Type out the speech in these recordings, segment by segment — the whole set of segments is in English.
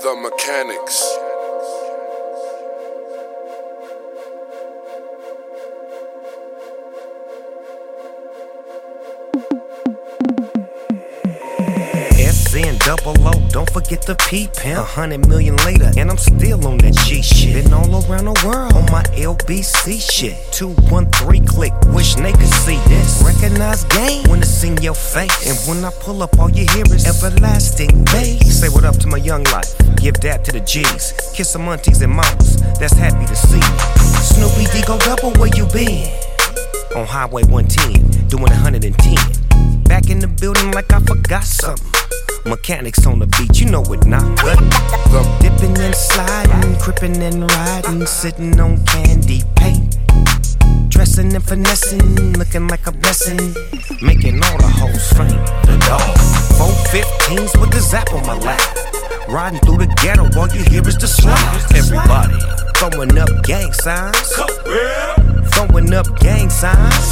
The Mechanics. Double O, don't forget the P-Pimp. 100 million later, and I'm still on that G shit. Been all around the world on my LBC shit. 213 click, wish they could see this. Recognize game when it's in your face. And when I pull up, all you hear is everlasting bass. Say what up to my young life, give dap to the G's. Kiss some aunties and mamas that's happy to see me. Snoopy D go double, where you been? On Highway 110, doing 110. Back in the building like I forgot something. Mechanics on the beat, you know it not. Dipping and sliding, crippin' and riding, sitting on candy paint. Dressing and finessing, looking like a blessing, making all the hoes faint. The dog, 415s with the zap on my lap. Riding through the ghetto, all you hear is the slide. Everybody throwing up gang signs. Throwing up gang signs.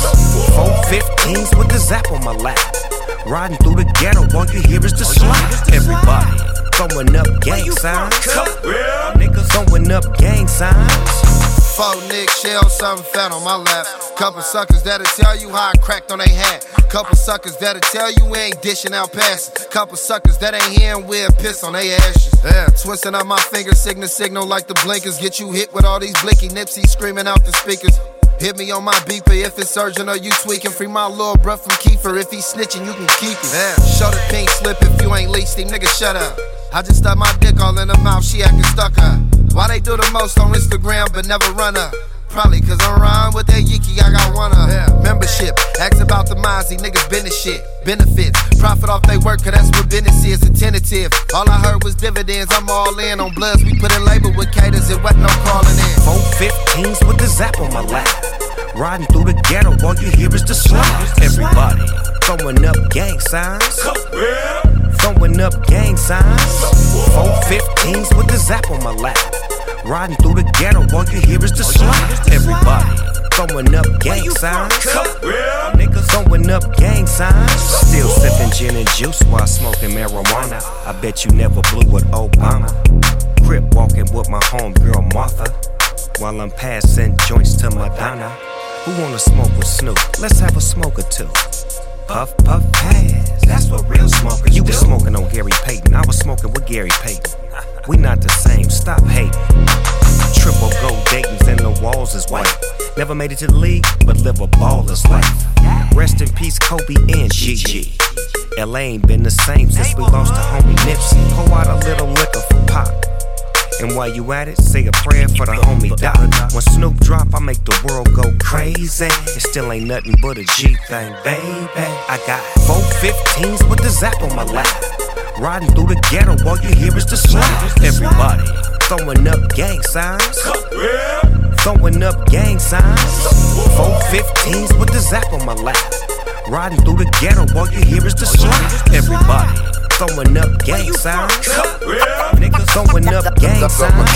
415s with the zap on my lap. Riding through the ghetto, all you hear is the slide. Everybody throwing up gang signs. Niggas throwing up gang signs. Faux Nick shell, something fat on my lap. Couple suckers that'll tell you how I cracked on they hat. Couple suckers that'll tell you we ain't dishing out passes. Couple suckers that ain't hearing we'll piss on they ashes. Yeah, twisting up my fingers, signal like the blinkers. Get you hit with all these blicky nipsies screaming out the speakers. Hit me on my beeper if it's urgent or you tweaking. Free my little bruh from Kiefer. If he's snitching, you can keep it. Yeah. Show the pink slip if you ain't leased him, nigga, shut up. I just stuck my dick all in her mouth, she acting stuck up. Why they do the most on Instagram but never run up? Probably cause I'm riding with that Yiki, I got one up. Yeah. Membership, ask about the Mozzie, niggas business shit. Benefits, profit off they work, cause that's what business is, a tentative. All I heard was dividends, I'm all in on bloods. We put in labor with caters, it wasn't no crawling in. 415s with the zap on my lap. Riding through the ghetto, all you hear is the slide. Everybody throwing up gang signs. Throwing up gang signs. 415s with the zap on my lap. Riding through the ghetto, all you hear is the slide. Everybody throwing up gang signs. Niggas throwing up gang signs. Still sipping gin and juice while smoking marijuana. I bet you never blew with Obama. Crip walking with my homegirl Martha, while I'm passing joints to Madonna. Who wanna smoke with Snoop? Let's have a smoke or two. Puff, puff, pass. That's what real smokers do. You was smoking on Gary Payton, I was smoking with Gary Payton. We not the same, stop hating. Triple gold Dayton's and the walls is white. Never made it to the league, but live a baller's life. Rest in peace, Kobe and Gigi. LA ain't been the same since we lost to homie Nipsey. Pour out a little liquor for Pop. And while you at it, say a prayer for the homie Doc. When Snoop drop, I make the world go crazy. It still ain't nothing but a G thing, baby. I got 415s with the zap on my lap. Riding through the ghetto, all you hear is the slide. Everybody throwing up gang signs. Throwing up gang signs. 415s with the zap on my lap. Riding through the ghetto, all you hear is the slide. Everybody throwing up gang signs. Niggas throwing up gang signs.